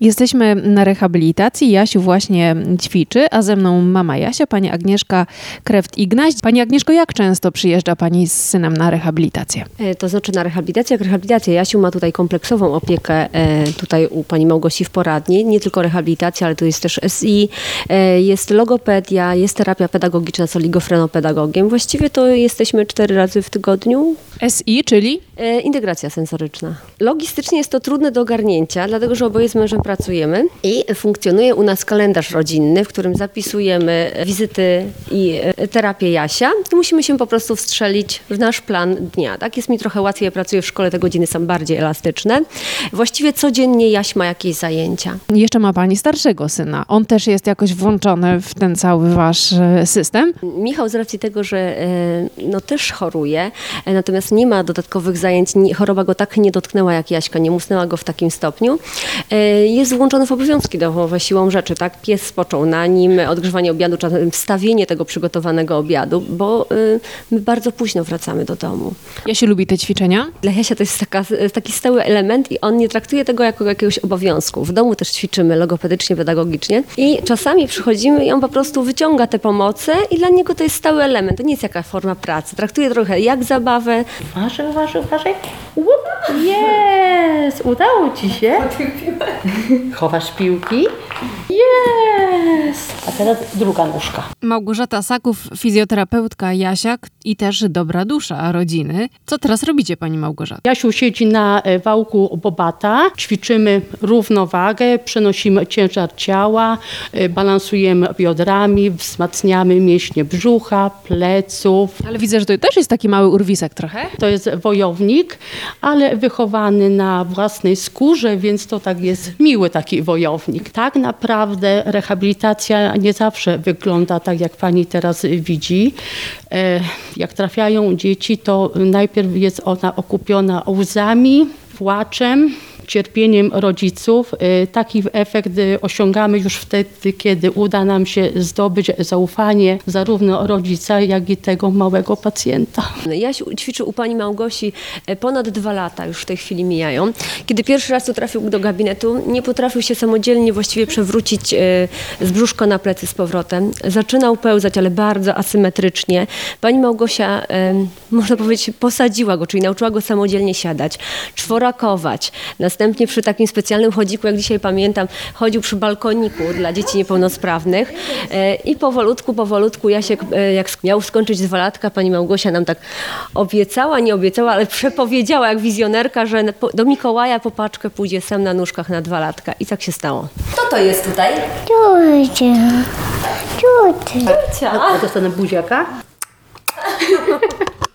Jesteśmy na rehabilitacji. Jasiu właśnie ćwiczy, a ze mną mama Jasia, pani Agnieszka Kreft-Ignaś. Pani Agnieszko, jak często przyjeżdża pani z synem na rehabilitację? To znaczy na rehabilitację, jak rehabilitacja. Jasiu ma tutaj kompleksową opiekę tutaj u pani Małgosi w poradni. Nie tylko rehabilitacja, ale tu jest też SI, jest logopedia, jest terapia pedagogiczna z oligofrenopedagogiem. Właściwie to jesteśmy 4 razy w tygodniu. SI, czyli? Integracja sensoryczna. Logistycznie jest to trudne do ogarnięcia, dlatego że oboje z mężem pracujemy i funkcjonuje u nas kalendarz rodzinny, w którym zapisujemy wizyty i terapię Jasia i musimy się po prostu wstrzelić w nasz plan dnia. Tak jest mi trochę łatwiej, ja pracuję w szkole, te godziny są bardziej elastyczne. Właściwie codziennie Jaś ma jakieś zajęcia. Jeszcze ma pani starszego syna. On też jest jakoś włączony w ten cały wasz system? Michał z racji tego, że też choruje, natomiast nie ma dodatkowych zajęć, choroba go tak nie dotknęła jak Jaśka, nie musnęła go w takim stopniu, jest włączony w obowiązki domowe siłą rzeczy, tak? Pies spoczął na nim, odgrzewanie obiadu, czasem wstawienie tego przygotowanego obiadu, bo my bardzo późno wracamy do domu. Jasiu lubi te ćwiczenia? Dla Jasia to jest taki stały element i on nie traktuje tego jako jakiegoś obowiązku. W domu też ćwiczymy logopedycznie, pedagogicznie i czasami przychodzimy i on po prostu wyciąga te pomoce i dla niego to jest stały element. To nie jest jakaś forma pracy. Traktuje trochę jak zabawę. Uważaj. Jest! Udało ci się. Chowasz piłki. Jest! A teraz druga nóżka. Małgorzata Saków, fizjoterapeutka Jasia i też dobra dusza rodziny. Co teraz robicie, pani Małgorzata? Jasiu siedzi na wałku Bobata. Ćwiczymy równowagę, przenosimy ciężar ciała, balansujemy biodrami, wzmacniamy mięśnie brzucha, pleców. Ale widzę, że to też jest taki mały urwisek trochę. To jest wojownik, ale wychowany na własnej skórze, więc to tak jest miły taki wojownik. Tak naprawdę rehabilitacja nie zawsze wygląda tak, jak pani teraz widzi. Jak trafiają dzieci, to najpierw jest ona okupiona łzami, płaczem, cierpieniem rodziców. Taki efekt osiągamy już wtedy, kiedy uda nam się zdobyć zaufanie zarówno rodzica, jak i tego małego pacjenta. Jaś ćwiczył u pani Małgosi ponad 2 lata, już w tej chwili mijają. Kiedy pierwszy raz tu trafił do gabinetu, nie potrafił się samodzielnie właściwie przewrócić z brzuszka na plecy z powrotem. Zaczynał pełzać, ale bardzo asymetrycznie. Pani Małgosia, można powiedzieć, posadziła go, czyli nauczyła go samodzielnie siadać, czworakować. Następnie przy takim specjalnym chodziku, jak dzisiaj pamiętam, chodził przy balkoniku dla dzieci niepełnosprawnych i powolutku Jasiek, jak miał skończyć 2 latka, pani Małgosia nam tak obiecała, nie obiecała, ale przepowiedziała jak wizjonerka, że do Mikołaja po paczkę pójdzie sam na nóżkach na 2 latka. I tak się stało. Kto to jest tutaj? A dostanę buziaka.